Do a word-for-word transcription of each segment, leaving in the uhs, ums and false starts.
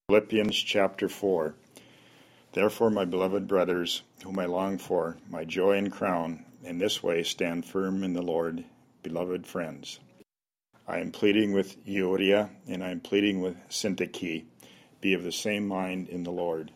Philippians chapter four. Therefore, my beloved brothers, whom I long for, my joy and crown, in this way stand firm in the Lord, beloved friends. I am pleading with Euodia, and I am pleading with Syntyche, be of the same mind in the Lord.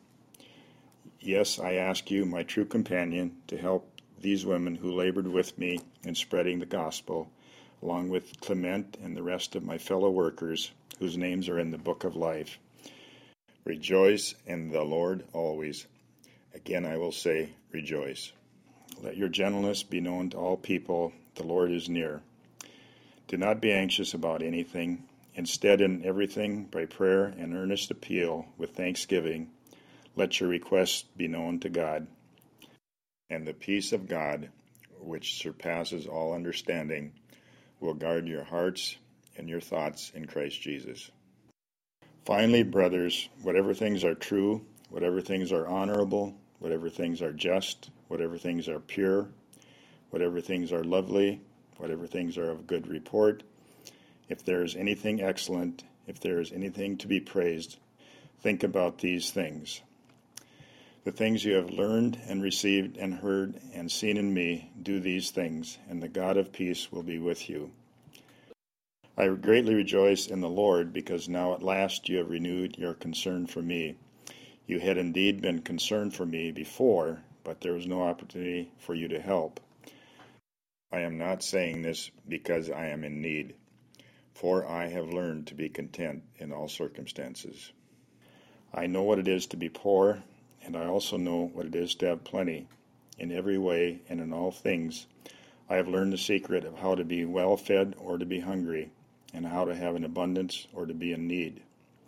Yes, I ask you, my true companion, to help these women who labored with me in spreading the gospel, along with Clement and the rest of my fellow workers, whose names are in the book of life. Rejoice in the Lord always. Again I will say, rejoice. Let your gentleness be known to all people. The Lord is near. Do not be anxious about anything. Instead, in everything, by prayer and earnest appeal with thanksgiving, let your requests be known to God. And the peace of God, which surpasses all understanding, will guard your hearts and your thoughts in Christ Jesus. Finally, brothers, whatever things are true, whatever things are honorable, whatever things are just, whatever things are pure, whatever things are lovely, whatever things are of good report, if there is anything excellent, if there is anything to be praised, think about these things. The things you have learned and received and heard and seen in me, do these things, and the God of peace will be with you. I greatly rejoice in the Lord, because now at last you have renewed your concern for me. You had indeed been concerned for me before, but there was no opportunity for you to help. I am not saying this because I am in need, for I have learned to be content in all circumstances. I know what it is to be poor, and I also know what it is to have plenty. In every way and in all things, I have learned the secret of how to be well fed or to be hungry, and how to have an abundance or to be in need.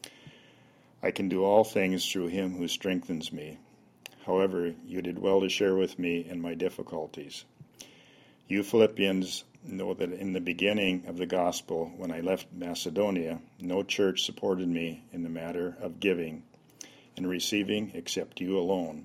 I can do all things through him who strengthens me. However, you did well to share with me in my difficulties. You Philippians know that in the beginning of the gospel, when I left Macedonia, no church supported me in the matter of giving and receiving except you alone.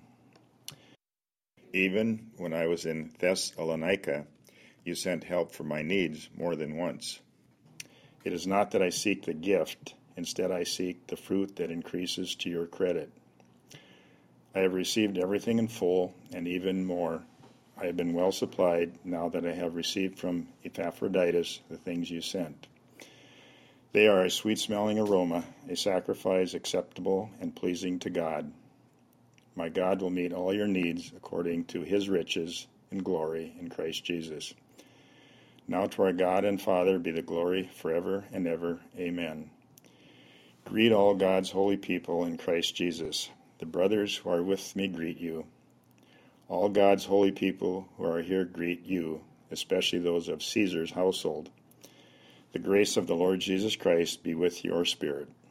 Even when I was in Thessalonica, you sent help for my needs more than once. It is not that I seek the gift, instead I seek the fruit that increases to your credit. I have received everything in full, and even more. I have been well supplied now that I have received from Epaphroditus the things you sent. They are a sweet-smelling aroma, a sacrifice acceptable and pleasing to God. My God will meet all your needs according to his riches in glory in Christ Jesus. Now to our God and Father be the glory forever and ever. Amen. Greet all God's holy people in Christ Jesus. The brothers who are with me greet you. All God's holy people who are here greet you, especially those of Caesar's household. The grace of the Lord Jesus Christ be with your spirit.